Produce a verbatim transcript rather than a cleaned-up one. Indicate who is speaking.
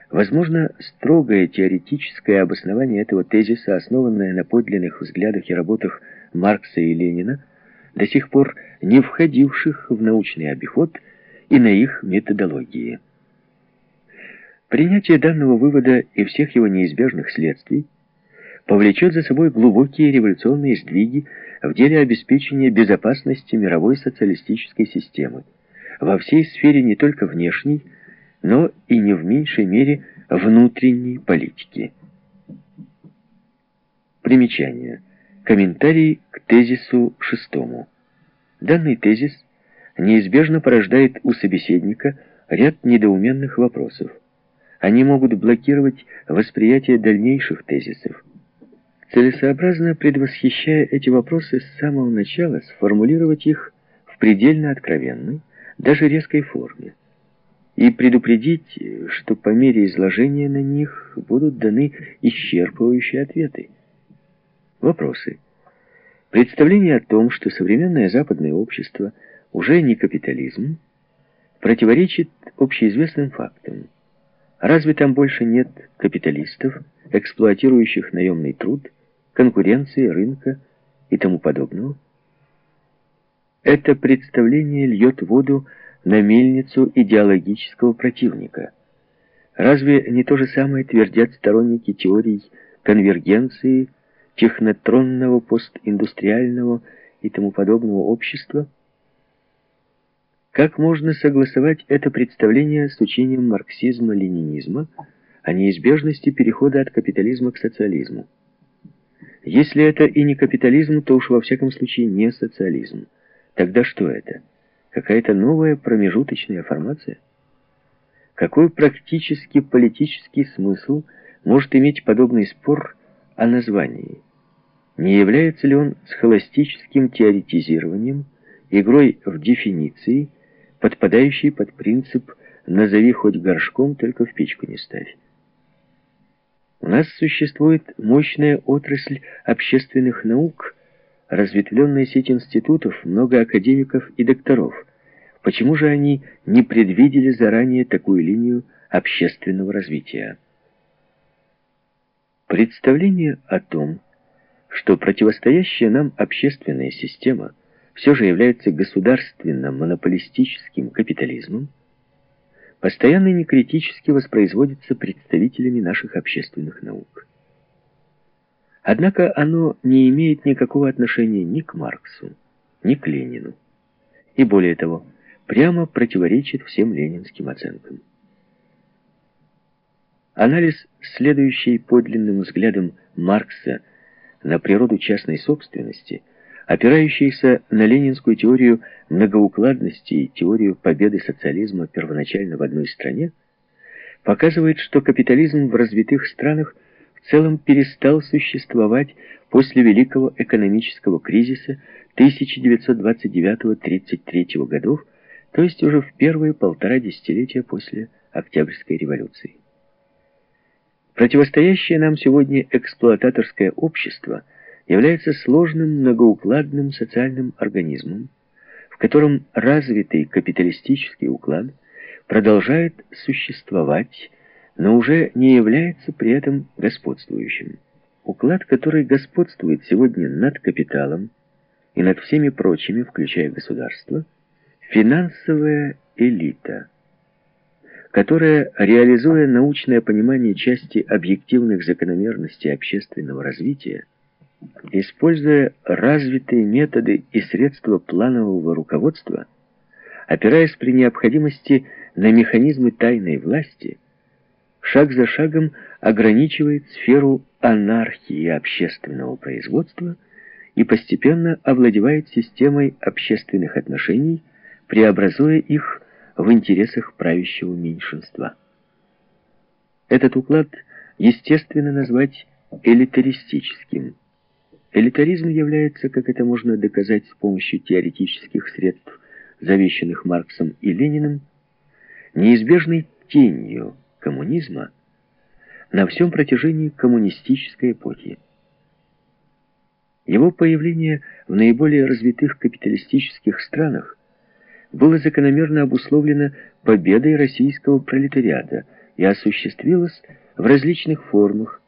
Speaker 1: Возможно, строгое теоретическое обоснование этого тезиса, основанное на подлинных взглядах и работах Маркса и Ленина, до сих пор не входивших в научный обиход и на их методологии. Принятие данного вывода и всех его неизбежных следствий повлечет за собой глубокие революционные сдвиги в деле обеспечения безопасности мировой социалистической системы, во всей сфере не только внешней, но и не в меньшей мере внутренней политики. Примечание. Комментарий к тезису шестому. Данный тезис неизбежно порождает у собеседника ряд недоуменных вопросов. Они могут блокировать восприятие дальнейших тезисов. Целесообразно, предвосхищая эти вопросы с самого начала, сформулировать их в предельно откровенной, даже резкой форме, и предупредить, что по мере изложения на них будут даны исчерпывающие ответы. Вопросы. Представление о том, что современное западное общество уже не капитализм, противоречит общеизвестным фактам. Разве там больше нет капиталистов, эксплуатирующих наемный труд, конкуренции, рынка и тому подобного? Это представление льет воду на мельницу идеологического противника. Разве не то же самое твердят сторонники теорий конвергенции, технотронного, постиндустриального и тому подобного общества? Как можно согласовать это представление с учением марксизма-ленинизма о неизбежности перехода от капитализма к социализму? Если это и не капитализм, то уж во всяком случае не социализм. Тогда что это? Какая-то новая промежуточная формация? Какой практически политический смысл может иметь подобный спор о названии? Не является ли он схоластическим теоретизированием, игрой в дефиниции, подпадающей под принцип «назови хоть горшком, только в печку не ставь»? У нас существует мощная отрасль общественных наук, разветвленная сеть институтов, много академиков и докторов. Почему же они не предвидели заранее такую линию общественного развития? Представление о том, что противостоящая нам общественная система все же является государственно-монополистическим капитализмом, постоянно и некритически воспроизводится представителями наших общественных наук. Однако оно не имеет никакого отношения ни к Марксу, ни к Ленину, и более того, прямо противоречит всем ленинским оценкам. Анализ, следующий подлинным взглядом Маркса на природу частной собственности, опирающийся на ленинскую теорию многоукладности и теорию победы социализма первоначально в одной стране, показывает, что капитализм в развитых странах в целом перестал существовать после Великого экономического кризиса тысяча девятьсот двадцать девятого — тридцать третьего годов, то есть уже в первые полтора десятилетия после Октябрьской революции. Противостоящее нам сегодня эксплуататорское общество является сложным многоукладным социальным организмом, в котором развитый капиталистический уклад продолжает существовать, но уже не является при этом господствующим. Уклад, который господствует сегодня над капиталом и над всеми прочими, включая государство, финансовая элита, которая, реализуя научное понимание части объективных закономерностей общественного развития, используя развитые методы и средства планового руководства, опираясь при необходимости на механизмы тайной власти, шаг за шагом ограничивает сферу анархии общественного производства и постепенно овладевает системой общественных отношений, преобразуя их в интересах правящего меньшинства. Этот уклад естественно назвать элитаристическим. Элитаризм является, как это можно доказать с помощью теоретических средств, завещанных Марксом и Лениным, неизбежной тенью коммунизма на всем протяжении коммунистической эпохи. Его появление в наиболее развитых капиталистических странах было закономерно обусловлено победой российского пролетариата и осуществилось в различных формах,